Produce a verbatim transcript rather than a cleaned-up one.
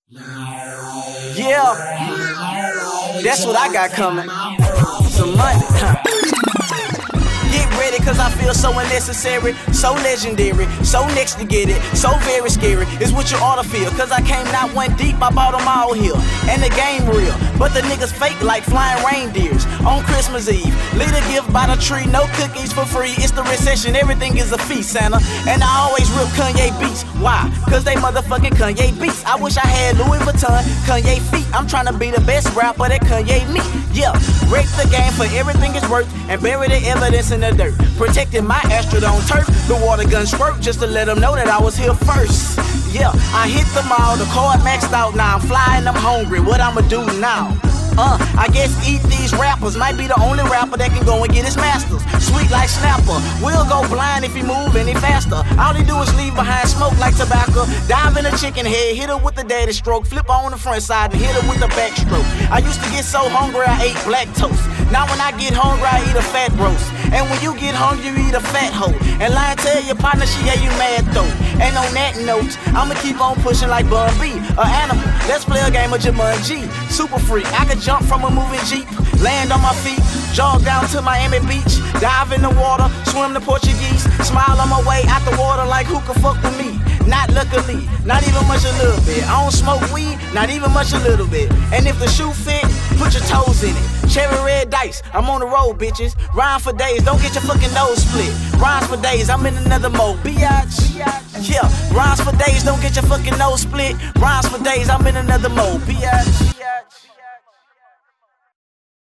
Yeah, that's what I got coming. Some money. Get ready, cause I feel so unnecessary, so legendary, so next to get it, so very scary. It's what you ought to feel, cause I came not one deep, I bought them all here. And the game real, but the niggas fake like flying reindeers on Christmas Eve. Leave a gift by the tree, no cookies for free. It's the recession, everything is a feast, Santa. And I always rip Kanye beats. Why? Cause they motherfucking Kanye beats. I wish I had Louis Vuitton, Kanye feet. I'm trying to be the best rapper that Kanye me. Yeah, wreck the game for everything it's worth and bury the evidence in the dirt. Protecting my Astrodome turf, the water gun squirt just to let them know that I was here first. Yeah, I hit them all, the card maxed out, now I'm flying, I'm hungry, what I'ma do now? Uh, I guess eat these rappers might be the only rapper that can go and get his masters. Sweet like Snapper, we'll go blind if he move any faster. All he do is leave behind smoke like tobacco. Dive in a chicken head, hit her with the daddy stroke. Flip on the front side and hit her with the back stroke. I used to get so hungry I ate black toast. Now when I get hungry I eat a fat roast. And when you get hungry you eat a fat hoe. And lie and tell your partner she gave you mad though. And on that note, I'ma keep on pushing like Bun B, a animal. Let's play a game of Jumanji. Super freak, I could jump from a moving Jeep, land on my feet, jog down to Miami Beach, dive in the water, swim the Portuguese, smile on my way out the water like who can fuck with me? Not luckily, not even much a little bit. I don't smoke weed, not even much a little bit. And if the shoe fit, put your toes in it. Cherry red dice, I'm on the road, bitches. Rhyme for days, don't get your fucking nose split. Rhymes for days, I'm in another mode, biatch. Yeah, rhymes for days, don't get your fucking nose split. Rhymes for days, I'm in another mode, biatch.